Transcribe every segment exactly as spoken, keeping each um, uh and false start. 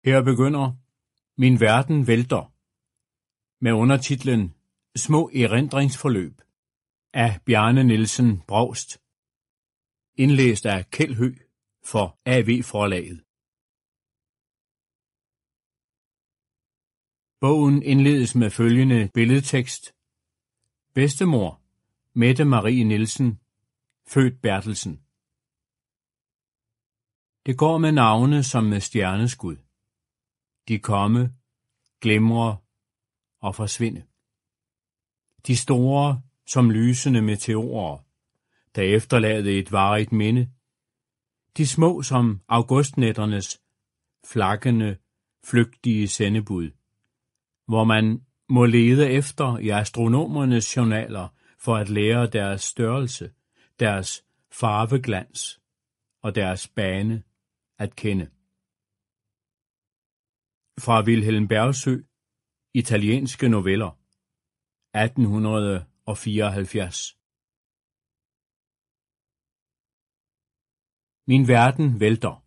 Her begynder Min verden vælter med undertitlen Små erindringsforløb af Bjarne Nielsen Brovst, indlæst af Kjeld Høegh for A V-forlaget. Bogen indledes med følgende billedtekst. Bedstemor, Mette Marie Nielsen, født Bertelsen. Det går med navne som med stjerneskud. De komme, glimre og forsvinde. De store som lysende meteorer, der efterlader et varigt minde. De små som augustnætternes flakkende, flygtige sendebud, hvor man må lede efter i astronomernes journaler for at lære deres størrelse, deres farveglans og deres bane at kende. Fra Vilhelm Bergsøe, italienske noveller, atten fireoghalvfjerds. Min verden vælter.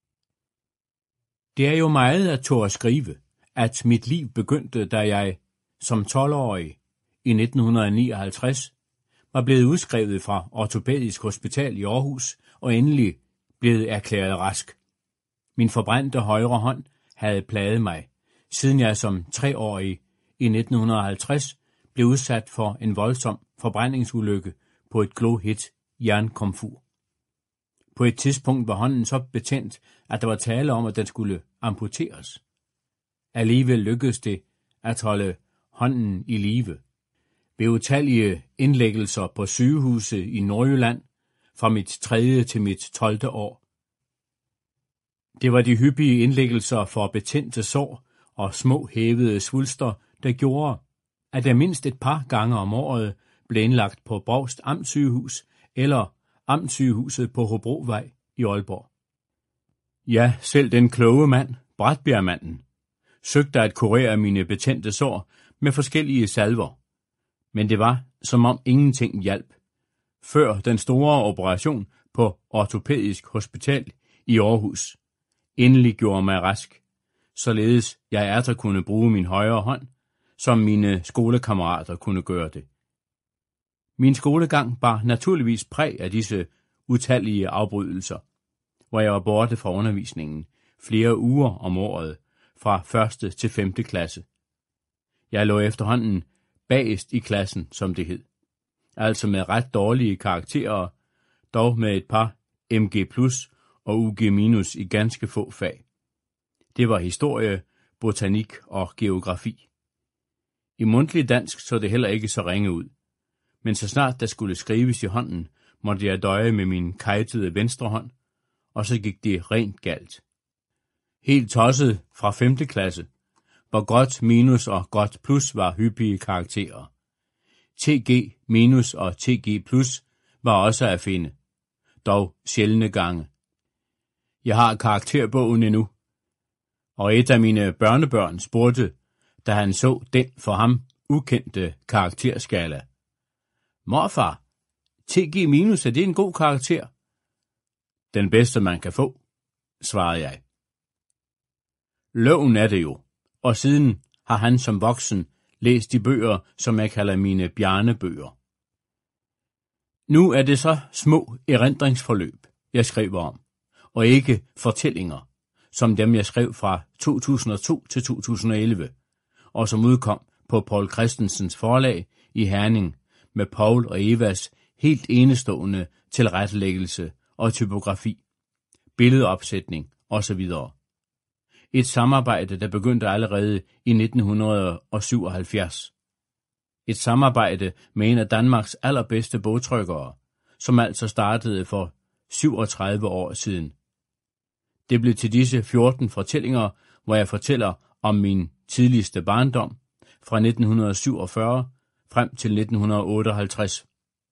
Det er jo meget at tåre skrive, at mit liv begyndte, da jeg som tolv-årig i nitten nioghalvtreds var blevet udskrevet fra Ortopædisk Hospital i Aarhus og endelig blevet erklæret rask. Min forbrændte højre hånd havde plaget mig, siden jeg som treårig i nitten halvtreds blev udsat for en voldsom forbrændingsulykke på et glohit jernkomfur. På et tidspunkt var hånden så betændt, at der var tale om, at den skulle amputeres. Alligevel lykkedes det at holde hånden i live. Ved utallige indlæggelser på sygehuse i Nordjylland fra mit tredje til mit tolvte år. Det var de hyppige indlæggelser for betændte sår og små hævede svulster, der gjorde, at jeg mindst et par gange om året blev indlagt på Brovst Amtssygehus eller Amtssygehuset på Hobrovej i Aalborg. Ja, selv den kloge mand, Bratbjergmanden, søgte at kurere mine betændte sår med forskellige salver, men det var, som om ingenting hjalp, før den store operation på Ortopædisk Hospital i Aarhus endelig gjorde mig rask, således jeg atter kunne bruge min højre hånd, som mine skolekammerater kunne gøre det. Min skolegang bar naturligvis præg af disse utallige afbrydelser, hvor jeg var borte fra undervisningen flere uger om året, fra første til femte klasse. Jeg lå efterhånden bagest i klassen, som det hed, altså med ret dårlige karakterer, dog med et par M G plus og U G minus i ganske få fag. Det var historie, botanik og geografi. I mundtlig dansk så det heller ikke så ringe ud, men så snart der skulle skrives i hånden, måtte jeg døje med min kejtede venstre hånd, og så gik det rent galt. Helt tosset fra femte klasse, hvor godt minus og godt plus var hyppige karakterer. T G minus og T G plus var også at finde, dog sjældne gange. Jeg har karakterbogen endnu, og et af mine børnebørn spurgte, da han så den for ham ukendte karakterskala. Morfar, T G minus, er det en god karakter? Den bedste man kan få, svarede jeg. Loven er det jo, og siden har han som voksen læst de bøger, som jeg kalder mine bjarnebøger. Nu er det så små erindringsforløb, jeg skriver om, og ikke fortællinger, som dem jeg skrev fra to tusind og to til to tusind og elleve, og som udkom på Poul Christensens forlag i Herning med Poul og Evas helt enestående tilrettelæggelse og typografi, billedopsætning osv. Et samarbejde, der begyndte allerede i nitten syvoghalvfjerds. Et samarbejde med en af Danmarks allerbedste bogtrykkere, som altså startede for syvogtredive år siden. Det blev til disse fjorten fortællinger, hvor jeg fortæller om min tidligste barndom fra nitten syvogfyrre frem til nitten otteoghalvtreds.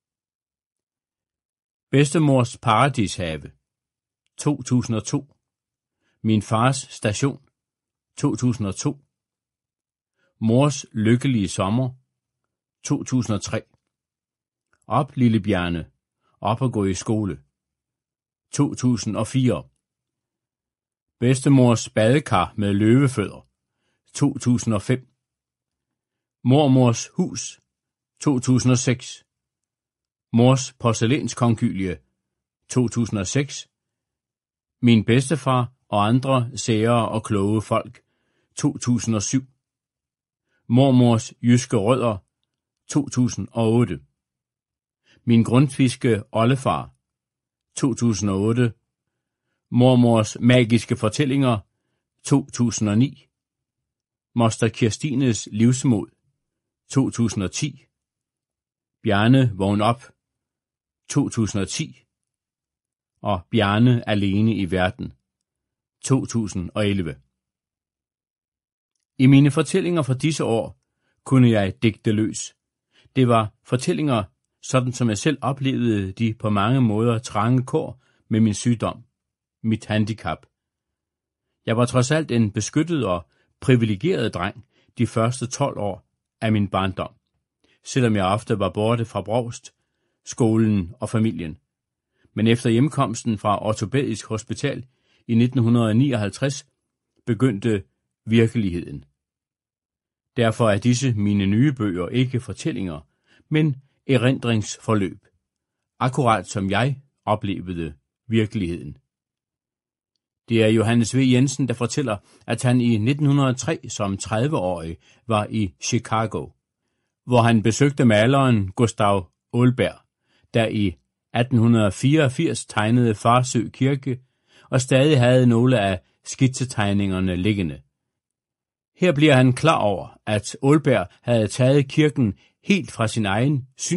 Bedstemors paradishave, to tusind og to. Min fars station, to tusind og to. Mors lykkelige sommer, to tusind og tre. Op, lille Bjarne, op og gå i skole, to tusind og fire. Bedstemors badekar med løvefødder, to tusind og fem. Mormors hus, to tusind og seks. Mors porcelænskonkylie, to tusind og seks. Min bedstefar og andre sære og kloge folk, to tusind og syv. Mormors jyske rødder, to tusind og otte. Min grundtviske oldefar, to tusind og otte. Mormors magiske fortællinger, to tusind og ni. Moster Kirstines livsmod, to tusind og ti. Bjarne vågn op, to tusind og ti. Og Bjarne alene i verden, to tusind og elleve. I mine fortællinger fra disse år kunne jeg digte løs. Det var fortællinger, sådan som jeg selv oplevede de på mange måder trange kår med min sygdom, mit handicap. Jeg var trods alt en beskyttet og privilegeret dreng de første tolv år af min barndom, selvom jeg ofte var borte fra Brovst, skolen og familien. Men efter hjemkomsten fra Ortopædisk Hospital i nitten nioghalvtreds begyndte virkeligheden. Derfor er disse mine nye bøger ikke fortællinger, men erindringsforløb, akkurat som jeg oplevede virkeligheden. Det er Johannes V. Jensen, der fortæller, at han i nitten hundrede og tre som tredive-årig var i Chicago, hvor han besøgte maleren Gustav Olberg, der i atten fireogfirs tegnede Farsø Kirke og stadig havde nogle af skitsetegningerne liggende. Her bliver han klar over, at Olberg havde taget kirken helt fra sin egen syn